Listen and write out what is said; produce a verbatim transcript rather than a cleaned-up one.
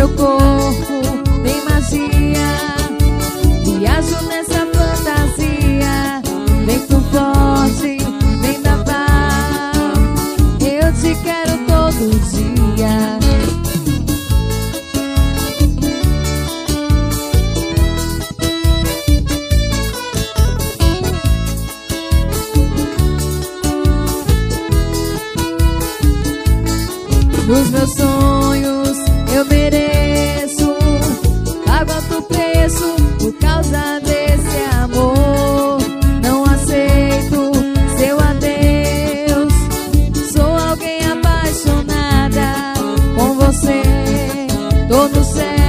Seu corpo tem magia, viajo nessa fantasia. Vem com forte, vem da paz, eu te quero todo dia. Nos meus sonhos eu mereço, pago alto preço por causa desse amor. Não aceito seu adeus, sou alguém apaixonada. Com você tô no céu.